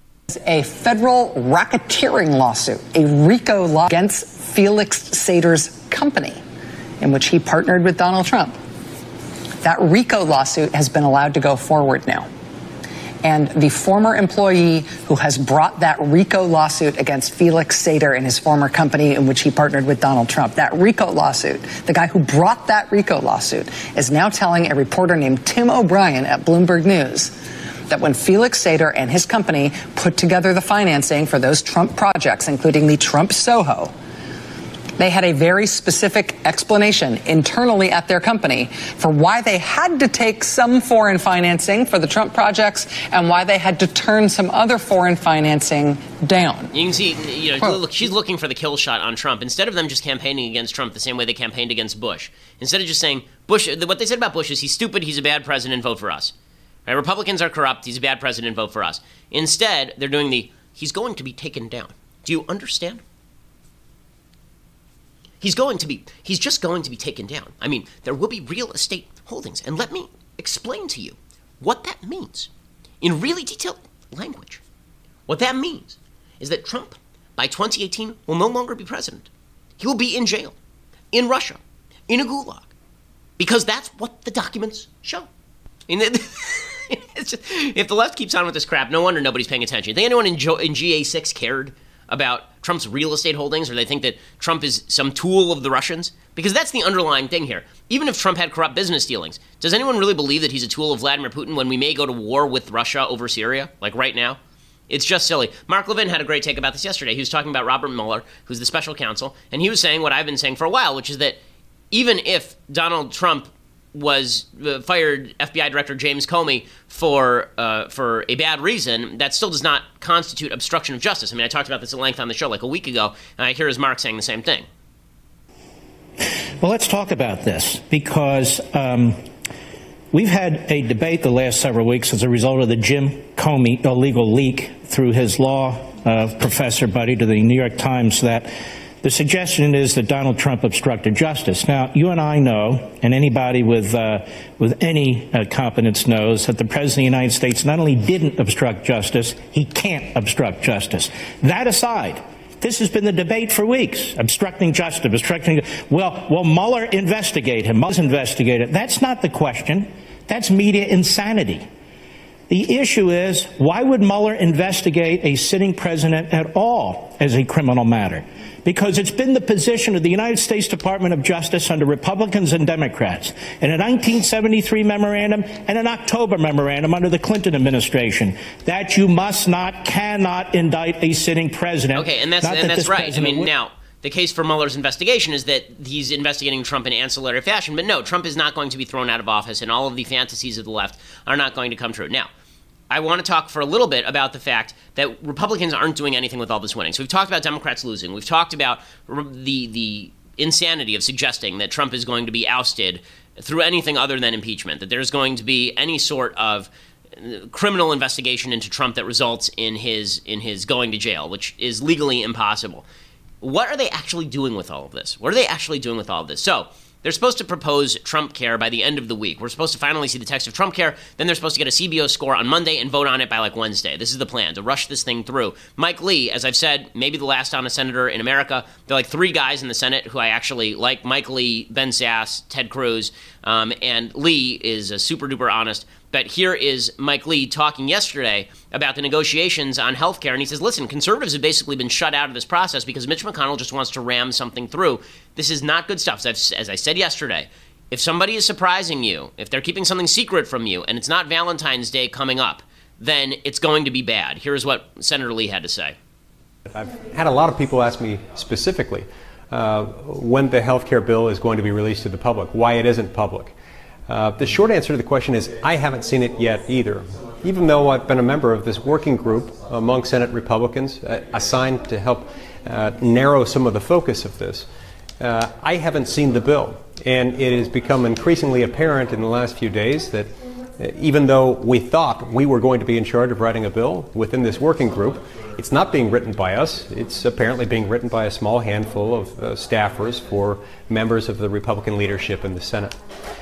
A federal racketeering lawsuit, a RICO law against Felix Sater's company, in which he partnered with Donald Trump. That RICO lawsuit has been allowed to go forward now. And the former employee who has brought that RICO lawsuit against Felix Sater and his former company in which he partnered with Donald Trump, that RICO lawsuit, the guy who brought that RICO lawsuit, is now telling a reporter named Tim O'Brien at Bloomberg News that when Felix Sater and his company put together the financing for those Trump projects, including the Trump Soho, they had a very specific explanation internally at their company for why they had to take some foreign financing for the Trump projects and why they had to turn some other foreign financing down. You can see, you know, look, she's looking for the kill shot on Trump. Instead of them just campaigning against Trump the same way they campaigned against Bush, instead of just saying, Bush, what they said about Bush is he's stupid, he's a bad president, vote for us. Right? Republicans are corrupt, he's a bad president, vote for us. Instead, they're doing the, he's going to be taken down. Do you understand? He's going to be, he's just going to be taken down. I mean, there will be real estate holdings. And let me explain to you what that means in really detailed language. What that means is that Trump, by twenty eighteen, will no longer be president. He will be in jail, in Russia, in a gulag, because that's what the documents show. And it's just, if the left keeps on with this crap, no wonder nobody's paying attention. You think anyone in, jo- in G A six cared about Trump's real estate holdings, or they think that Trump is some tool of the Russians? Because that's the underlying thing here. Even if Trump had corrupt business dealings, does anyone really believe that he's a tool of Vladimir Putin when we may go to war with Russia over Syria, like right now? It's just silly. Mark Levin had a great take about this yesterday. He was talking about Robert Mueller, who's the special counsel, and he was saying what I've been saying for a while, which is that even if Donald Trump was uh, fired F B I Director James Comey for uh, for a bad reason, that still does not constitute obstruction of justice. I mean, I talked about this at length on the show like a week ago, and I hear is Mark saying the same thing. Well, let's talk about this, because um, we've had a debate the last several weeks as a result of the Jim Comey illegal leak through his law uh, professor buddy to the New York Times that the suggestion is that Donald Trump obstructed justice. Now, you and I know, and anybody with uh, with any uh, competence knows, that the President of the United States not only didn't obstruct justice, he can't obstruct justice. That aside, this has been the debate for weeks. Obstructing justice, obstructing. Well, will Mueller investigate him? Mueller's investigated. That's not the question. That's media insanity. The issue is, why would Mueller investigate a sitting president at all as a criminal matter? Because it's been the position of the United States Department of Justice under Republicans and Democrats in a nineteen seventy-three memorandum and an October memorandum under the Clinton administration that you must not, cannot indict a sitting president. Okay, and that's, Not and that that's this right. I president mean, would- now, the case for Mueller's investigation is that he's investigating Trump in ancillary fashion. But no, Trump is not going to be thrown out of office, and all of the fantasies of the left are not going to come true. Now, I want to talk for a little bit about the fact that Republicans aren't doing anything with all this winning. So we've talked about Democrats losing. We've talked about the the insanity of suggesting that Trump is going to be ousted through anything other than impeachment, that there's going to be any sort of criminal investigation into Trump that results in his in his going to jail, which is legally impossible. What are they actually doing with all of this? What are they actually doing with all of this? So they're supposed to propose Trump Care by the end of the week. We're supposed to finally see the text of Trump Care. Then they're supposed to get a C B O score on Monday and vote on it by like Wednesday. This is the plan, to rush this thing through. Mike Lee, as I've said, maybe the last honest senator in America. There are like three guys in the Senate who I actually like: Mike Lee, Ben Sasse, Ted Cruz. Um, and Lee is a super duper honest. But here is Mike Lee talking yesterday about the negotiations on health care. And he says, listen, conservatives have basically been shut out of this process because Mitch McConnell just wants to ram something through. This is not good stuff. As, I've, as I said yesterday, if somebody is surprising you, if they're keeping something secret from you, and it's not Valentine's Day coming up, then it's going to be bad. Here's what Senator Lee had to say. I've had a lot of people ask me specifically uh, when the health care bill is going to be released to the public, why it isn't public. Uh, the short answer to the question is I haven't seen it yet either. Even though I've been a member of this working group among Senate Republicans uh, assigned to help uh, narrow some of the focus of this, uh, I haven't seen the bill. And it has become increasingly apparent in the last few days that uh, even though we thought we were going to be in charge of writing a bill within this working group, it's not being written by us. It's apparently being written by a small handful of uh, staffers for members of the Republican leadership in the Senate.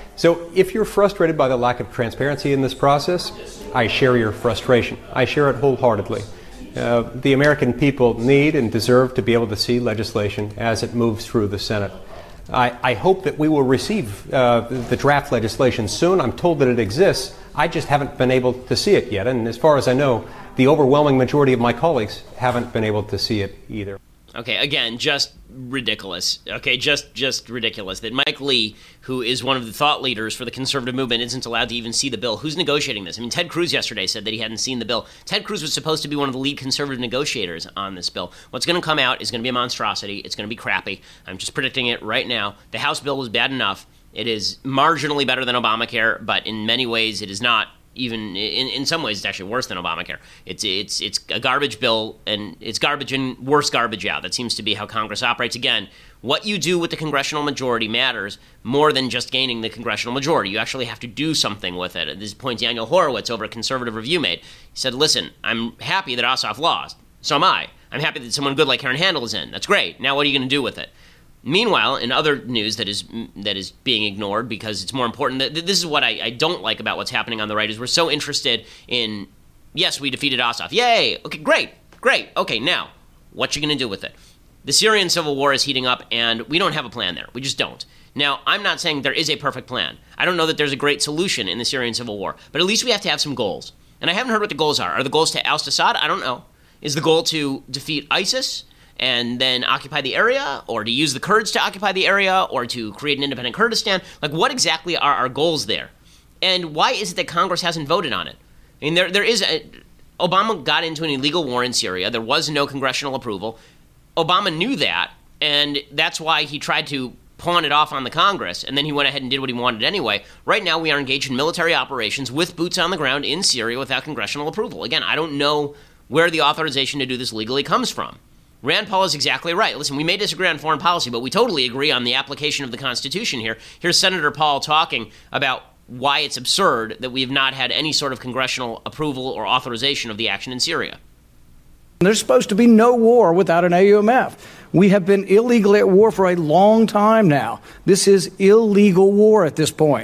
So if you're frustrated by the lack of transparency in this process, I share your frustration. I share it wholeheartedly. Uh, the American people need and deserve to be able to see legislation as it moves through the Senate. I, I hope that we will receive uh, the, the draft legislation soon. I'm told that it exists. I just haven't been able to see it yet. And as far as I know, the overwhelming majority of my colleagues haven't been able to see it either. Okay, again, just ridiculous. Okay, just just ridiculous that Mike Lee, who is one of the thought leaders for the conservative movement, isn't allowed to even see the bill. Who's negotiating this? I mean, Ted Cruz yesterday said that he hadn't seen the bill. Ted Cruz was supposed to be one of the lead conservative negotiators on this bill. What's going to come out is going to be a monstrosity. It's going to be crappy. I'm just predicting it right now. The House bill was bad enough. It is marginally better than Obamacare, but in many ways it is not. Even in, in some ways, it's actually worse than Obamacare. It's it's it's a garbage bill, and it's garbage in, worse garbage out. That seems to be how Congress operates. Again, what you do with the congressional majority matters more than just gaining the congressional majority. You actually have to do something with it. At this point, Daniel Horowitz over at Conservative Review made. He said, listen, I'm happy that Ossoff lost. So am I. I'm happy that someone good like Karen Handel is in. That's great. Now what are you going to do with it? Meanwhile, in other news that is that is being ignored because it's more important, that this is what I, I don't like about what's happening on the right, is we're so interested in, yes, we defeated Ossoff. Yay! Okay, great, great. Okay, now, what you going to do with it? The Syrian civil war is heating up, and we don't have a plan there. We just don't. Now, I'm not saying there is a perfect plan. I don't know that there's a great solution in the Syrian civil war, but at least we have to have some goals. And I haven't heard what the goals are. Are the goals to oust Assad? I don't know. Is the goal to defeat ISIS and then occupy the area, or to use the Kurds to occupy the area, or to create an independent Kurdistan? Like, what exactly are our goals there? And why is it that Congress hasn't voted on it? I mean, there there is a, Obama got into an illegal war in Syria. There was no congressional approval. Obama knew that, and that's why he tried to pawn it off on the Congress, and then he went ahead and did what he wanted anyway. Right now, we are engaged in military operations with boots on the ground in Syria without congressional approval. Again, I don't know where the authorization to do this legally comes from. Rand Paul is exactly right. Listen, we may disagree on foreign policy, but we totally agree on the application of the Constitution here. Here's Senator Paul talking about why it's absurd that we have not had any sort of congressional approval or authorization of the action in Syria. There's supposed to be no war without an A U M F. We have been illegally at war for a long time now. This is illegal war at this point.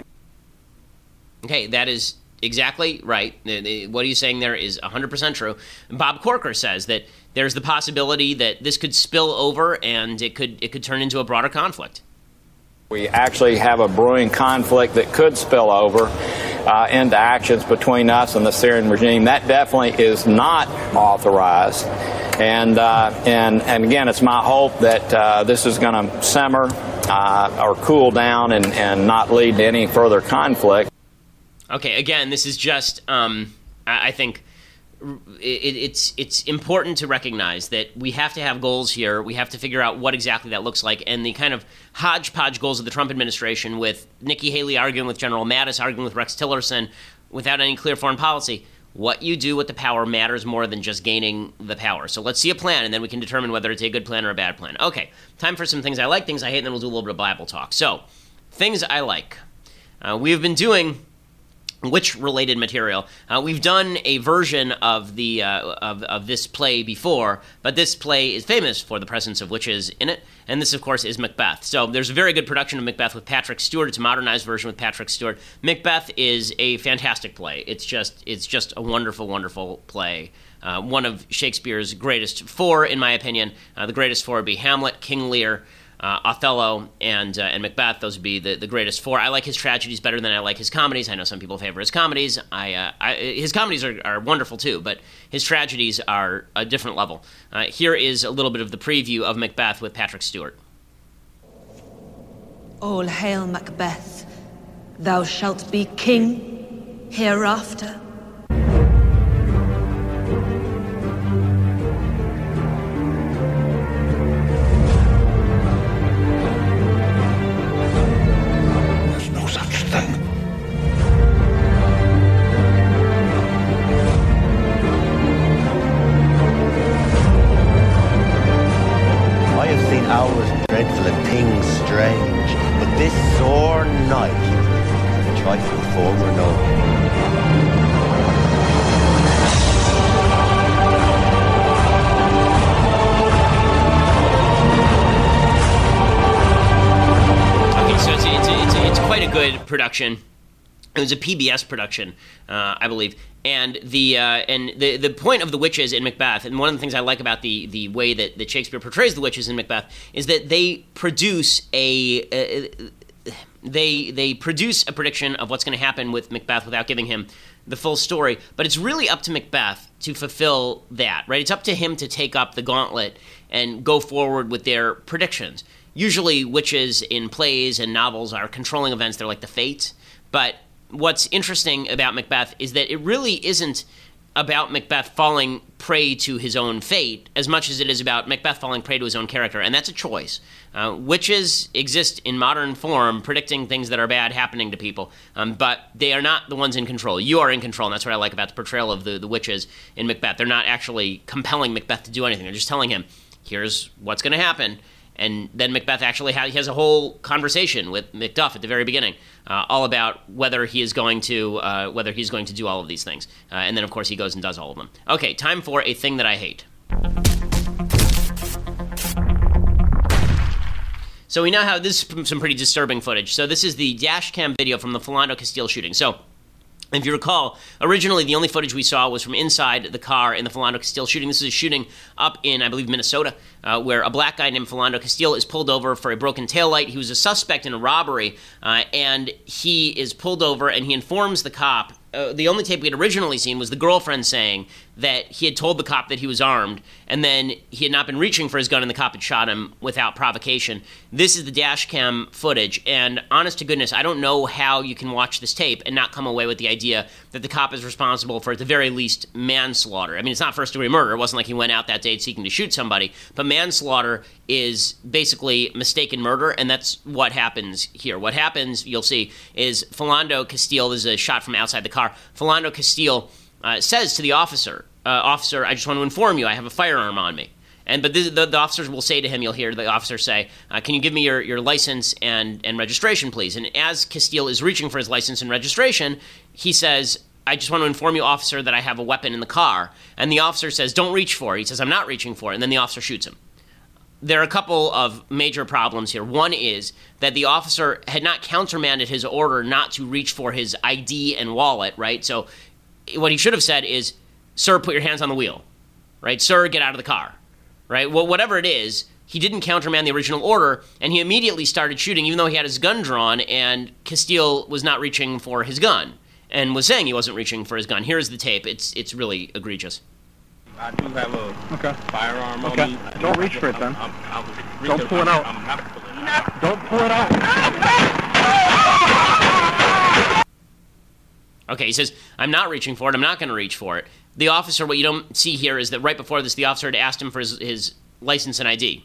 Okay, that is exactly right. What he's saying there is one hundred percent true. Bob Corker says that there's the possibility that this could spill over and it could it could turn into a broader conflict. We actually have a brewing conflict that could spill over. uh, into actions between us and the Syrian regime. That definitely is not authorized. And uh, and and again, it's my hope that uh, this is going to simmer uh, or cool down and, and not lead to any further conflict. Okay, again, this is just, um, I, I think it, it's it's important to recognize that we have to have goals here. We have to figure out what exactly that looks like. And the kind of hodgepodge goals of the Trump administration, with Nikki Haley arguing with General Mattis, arguing with Rex Tillerson, without any clear foreign policy, what you do with the power matters more than just gaining the power. So let's see a plan, and then we can determine whether it's a good plan or a bad plan. Okay, time for some things I like, things I hate, and then we'll do a little bit of Bible talk. So, things I like. Uh, we have been doing witch-related material. Uh, we've done a version of the uh, of, of this play before, but this play is famous for the presence of witches in it, and this, of course, is Macbeth. So there's a very good production of Macbeth with Patrick Stewart. It's a modernized version with Patrick Stewart. Macbeth is a fantastic play. It's just it's just a wonderful, wonderful play. Uh, one of Shakespeare's greatest four, in my opinion. Uh, the greatest four would be Hamlet, King Lear, Uh, Othello, and uh, and Macbeth. Those would be the, the greatest four. I like his tragedies better than I like his comedies. I know some people favor his comedies. I, uh, I his comedies are, are wonderful too, but his tragedies are a different level. Uh, here is a little bit of the preview of Macbeth with Patrick Stewart. All hail Macbeth. Thou shalt be king hereafter. Hours dreadful and things strange, but this sore night, a trifle former known. Okay, so it's it's it's, it's quite a good production. It was a P B S production, uh, I believe, and the uh, and the the point of the witches in Macbeth, and one of the things I like about the the way that, that Shakespeare portrays the witches in Macbeth, is that they produce a uh, they they produce a prediction of what's going to happen with Macbeth without giving him the full story. But it's really up to Macbeth to fulfill that, right? It's up to him to take up the gauntlet and go forward with their predictions. Usually, witches in plays and novels are controlling events; they're like the fates, but what's interesting about Macbeth is that it really isn't about Macbeth falling prey to his own fate as much as it is about Macbeth falling prey to his own character, and that's a choice. Uh, witches exist in modern form, predicting things that are bad happening to people, um, but they are not the ones in control. You are in control, and that's what I like about the portrayal of the, the witches in Macbeth. They're not actually compelling Macbeth to do anything. They're just telling him, here's what's going to happen. And then Macbeth actually has, he has a whole conversation with Macduff at the very beginning, uh, all about whether he is going to uh, whether he's going to do all of these things. Uh, and then, of course, he goes and does all of them. Okay, time for a thing that I hate. So we now have this is some pretty disturbing footage. So this is the dash cam video from the Philando Castile shooting. So if you recall, originally the only footage we saw was from inside the car in the Philando Castile shooting. This is a shooting up in, I believe, Minnesota, uh, where a black guy named Philando Castile is pulled over for a broken taillight. He was a suspect in a robbery, uh, and he is pulled over, and he informs the cop. Uh, the only tape we had originally seen was the girlfriend saying that he had told the cop that he was armed, and then he had not been reaching for his gun, and the cop had shot him without provocation. This is the dash cam footage, and honest to goodness, I don't know how you can watch this tape and not come away with the idea that the cop is responsible for, at the very least, manslaughter. I mean, it's not first-degree murder. It wasn't like he went out that day seeking to shoot somebody, but manslaughter is basically mistaken murder, and that's what happens here. What happens, you'll see, is Philando Castile, this is a shot from outside the car, Philando Castile uh, says to the officer, uh, officer, I just want to inform you, I have a firearm on me. And But this, the, the officers will say to him, you'll hear the officer say, uh, can you give me your, your license and, and registration, please? And as Castile is reaching for his license and registration, he says, I just want to inform you, officer, that I have a weapon in the car. And the officer says, don't reach for it. He says, I'm not reaching for it. And then the officer shoots him. There are a couple of major problems here. One is that the officer had not countermanded his order not to reach for his I D and wallet, right? So what he should have said is, sir, put your hands on the wheel, right? Sir, get out of the car, right? Well, whatever it is, he didn't countermand the original order, and he immediately started shooting, even though he had his gun drawn, and Castile was not reaching for his gun. and was saying he wasn't reaching for his gun. Here's the tape. It's it's really egregious. I do have a okay. firearm okay. on me. Don't reach for it then. I'm, I'm, I'm Don't pull it out. I'm, I'm not pulling it out. Don't pull it out. Okay, he says, I'm not reaching for it. I'm not going to reach for it. The officer, what you don't see here is that right before this, the officer had asked him for his, his license and I D.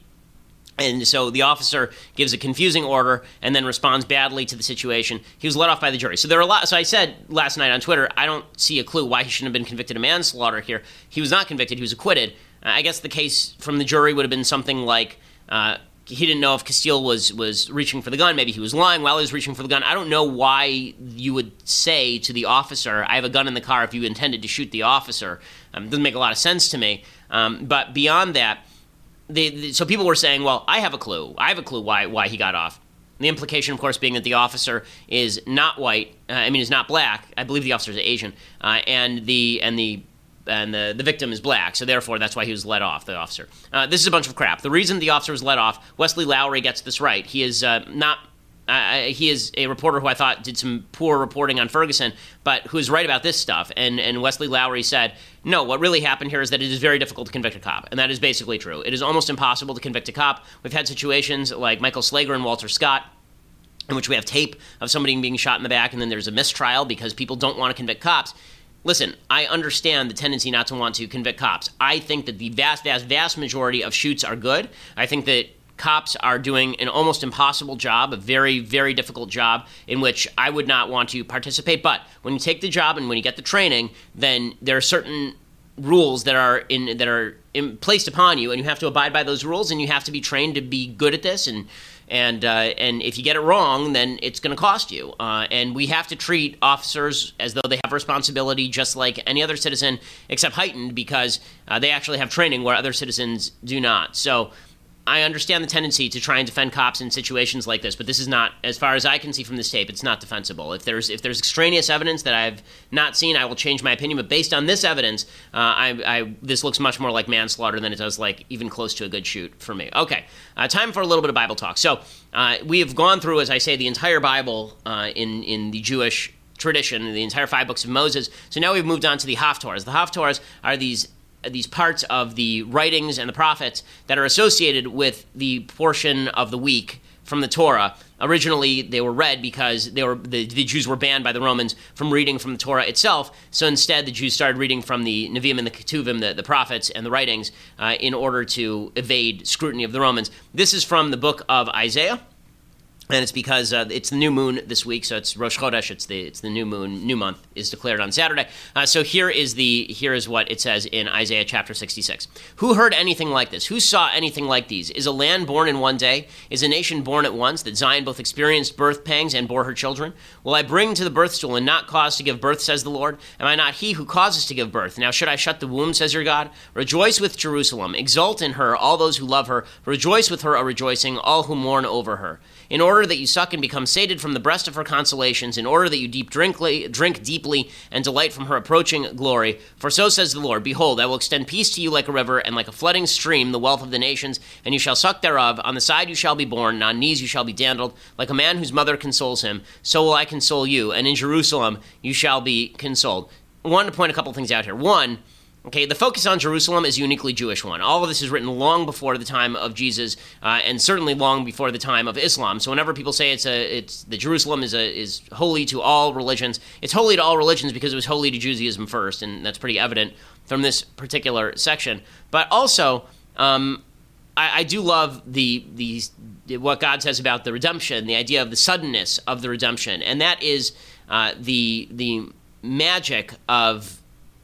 And so the officer gives a confusing order and then responds badly to the situation. He was let off by the jury. So there are a lot. So I said last night on Twitter, I don't see a clue why he shouldn't have been convicted of manslaughter here. He was not convicted. He was acquitted. Uh, I guess the case from the jury would have been something like uh, he didn't know if Castile was was reaching for the gun. Maybe he was lying while he was reaching for the gun. I don't know why you would say to the officer, I have a gun in the car, if you intended to shoot the officer. Um, it doesn't make a lot of sense to me. Um, but beyond that, The, the, so people were saying, well, I have a clue. I have a clue why why he got off. The implication, of course, being that the officer is not white. Uh, I mean, is not black. I believe the officer is Asian, uh, and the and the and the, the victim is black. So therefore, that's why he was let off. The officer. Uh, this is a bunch of crap. The reason the officer was let off, Wesley Lowery gets this right. He is uh, not. Uh, he is a reporter who I thought did some poor reporting on Ferguson, but who is right about this stuff. And, and Wesley Lowery said, no, what really happened here is that it is very difficult to convict a cop. And that is basically true. It is almost impossible to convict a cop. We've had situations like Michael Slager and Walter Scott, in which we have tape of somebody being shot in the back, and then there's a mistrial because people don't want to convict cops. Listen, I understand the tendency not to want to convict cops. I think that the vast, vast, vast majority of shoots are good. I think that cops are doing an almost impossible job, a very, very difficult job in which I would not want to participate. But when you take the job and when you get the training, then there are certain rules that are in that are in, placed upon you, and you have to abide by those rules, and you have to be trained to be good at this. And and uh, and if you get it wrong, then it's going to cost you. Uh, and we have to treat officers as though they have responsibility, just like any other citizen, except heightened because uh, they actually have training where other citizens do not. So I understand the tendency to try and defend cops in situations like this, but this is not, as far as I can see from this tape, it's not defensible. If there's if there's extraneous evidence that I've not seen, I will change my opinion. But based on this evidence, uh, I, I this looks much more like manslaughter than it does like even close to a good shoot for me. Okay, uh, time for a little bit of Bible talk. So uh, we have gone through, as I say, the entire Bible uh, in in the Jewish tradition, the entire five books of Moses. So now we've moved on to the Haftorahs. The Haftorahs are these these parts of the writings and the prophets that are associated with the portion of the week from the Torah. Originally, they were read because they were the, the Jews were banned by the Romans from reading from the Torah itself. So instead, the Jews started reading from the Nevi'im and the Ketuvim, the, the prophets and the writings, uh, in order to evade scrutiny of the Romans. This is from the book of Isaiah. And it's because uh, it's the new moon this week, so it's Rosh Chodesh. It's the it's the new moon. New month is declared on Saturday. Uh, so here is the here is what it says in Isaiah chapter sixty-six. Who heard anything like this? Who saw anything like these? Is a land born in one day? Is a nation born at once? That Zion both experienced birth pangs and bore her children? Will I bring to the birth stool and not cause to give birth? Says the Lord. Am I not he who causes to give birth? Now should I shut the womb? Says your God. Rejoice with Jerusalem. Exult in her, all those who love her. Rejoice with her a rejoicing, all who mourn over her. In order that you suck and become sated from the breast of her consolations, in order that you deep drinkly, drink deeply and delight from her approaching glory. For so says the Lord, behold, I will extend peace to you like a river, and like a flooding stream the wealth of the nations, and you shall suck thereof. On the side you shall be borne, and on knees you shall be dandled, like a man whose mother consoles him. So will I console you, and in Jerusalem you shall be consoled. I wanted to point a couple things out here. One, okay, the focus on Jerusalem is a uniquely Jewish one. All of this is written long before the time of Jesus, uh, and certainly long before the time of Islam. So whenever people say it's a, it's the Jerusalem is a, is holy to all religions, it's holy to all religions because it was holy to Judaism first, and that's pretty evident from this particular section. But also, um, I, I do love the the what God says about the redemption, the idea of the suddenness of the redemption, and that is uh, the the magic of.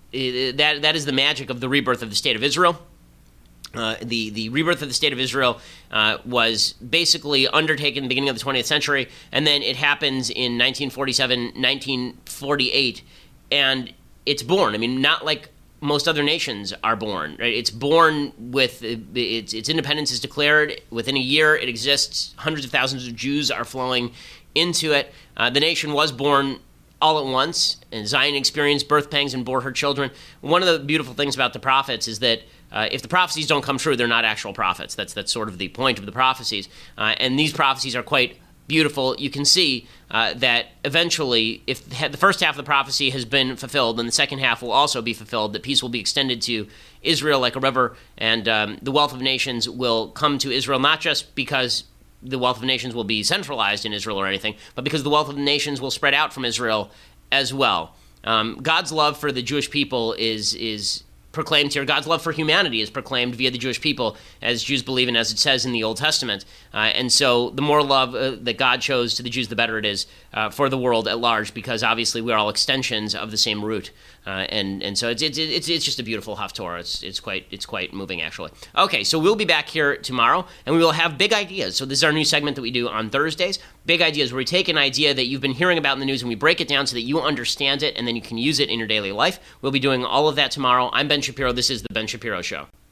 That that is the magic of the rebirth of the state of Israel. Uh, the the rebirth of the state of Israel uh, was basically undertaken in the beginning of the twentieth century, and then it happens in nineteen forty-seven, nineteen forty-eight, and it's born. I mean, not like most other nations are born. Right? It's born with its its independence is declared within a year. It exists. Hundreds of thousands of Jews are flowing into it. Uh, the nation was born all at once, and Zion experienced birth pangs and bore her children. One of the beautiful things about the prophets is that uh, if the prophecies don't come true, they're not actual prophets. That's that's sort of the point of the prophecies. Uh, and these prophecies are quite beautiful, you can see uh, that eventually, if the first half of the prophecy has been fulfilled, then the second half will also be fulfilled, that peace will be extended to Israel like a river, and um, the wealth of nations will come to Israel, not just because the wealth of nations will be centralized in Israel or anything, but because the wealth of nations will spread out from Israel as well. Um, God's love for the Jewish people is is proclaimed here. God's love for humanity is proclaimed via the Jewish people, as Jews believe in, as it says in the Old Testament. Uh, and so the more love uh, that God shows to the Jews, the better it is uh, for the world at large, because obviously we're all extensions of the same root. Uh, and and so it's it's it's it's just a beautiful Haftorah. It's it's quite it's quite moving, actually. Okay, so we'll be back here tomorrow, and we will have big ideas. So this is our new segment that we do on Thursdays. Big ideas, where we take an idea that you've been hearing about in the news and we break it down so that you understand it, and then you can use it in your daily life. We'll be doing all of that tomorrow. I'm Ben Shapiro. This is the Ben Shapiro Show.